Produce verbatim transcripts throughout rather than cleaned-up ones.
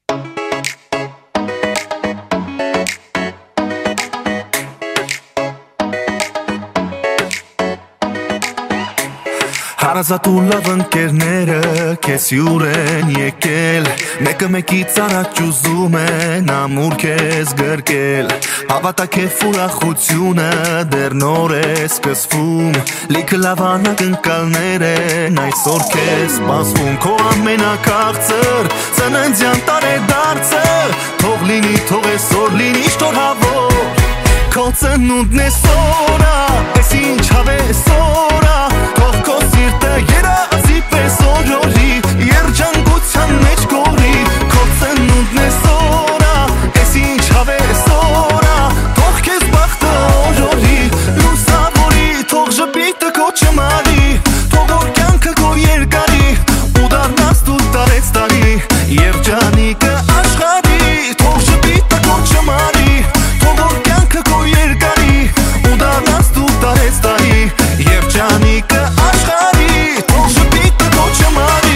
Հարազատ ու լավ ընկերները քեզ հյուր են եկել Մեկը մեկից առաջ ուզում են ամուր քեզ գրկել Հավատա քեզ ուրախությունը դեռ նոր է սկսվում Լիքը լավ անակնկալներ են այսօր քեզ սպասվում Քո ամենակարծր ծննդյան տարեդարձը Թող լինի, թող այսօր լինի շնորհավոր Քո ծնունդն է սորա, ես ինչ հավես օրա Թող քո սիրտը երազի պես օրորի Երջանկության մեջ կորի Քո ծնունդն է սորա, ես ինչ հավես օրա Թող քեզ բախտը օրորի Լուսավորի, թող ժպիտը քո չմարի Թող որ կյանքը քո երկարի Ու դառնաս դու տարեց տարի Երջանիկը աշխարհի Թող ժպիտը քո չմարի Թող որ կյանքը քո երկարի Ու դառնաս դու տարեց տարի Երջանիկը աշխարհի Թող ժպիտը քո չմարի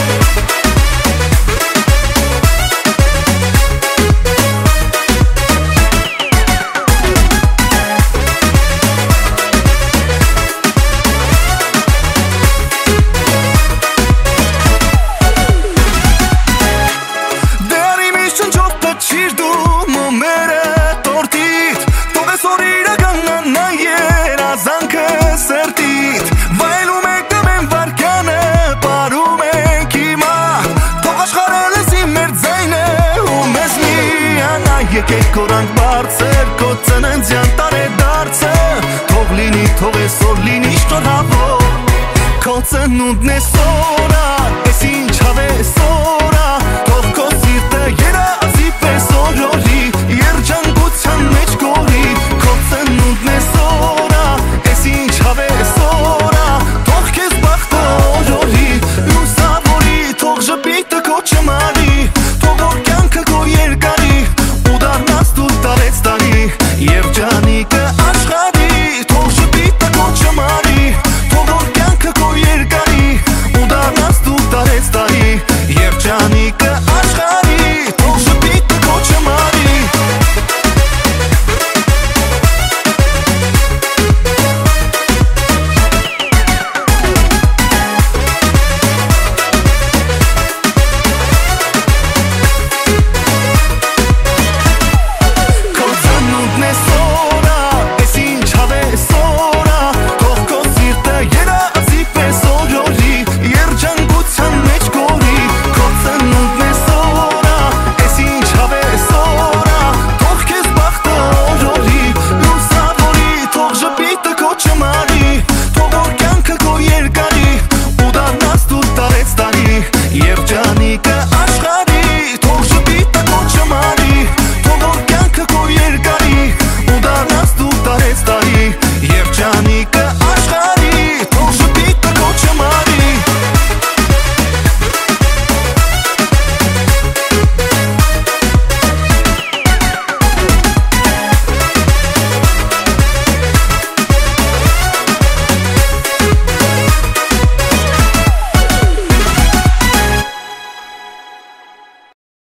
Եկեք կորանք բարձր, քո ծննդյան տարեդարձը Թող լինի, թող այսօր լինի շնորհավոր Քո ծնունդն է սորա, ես ինչ հավես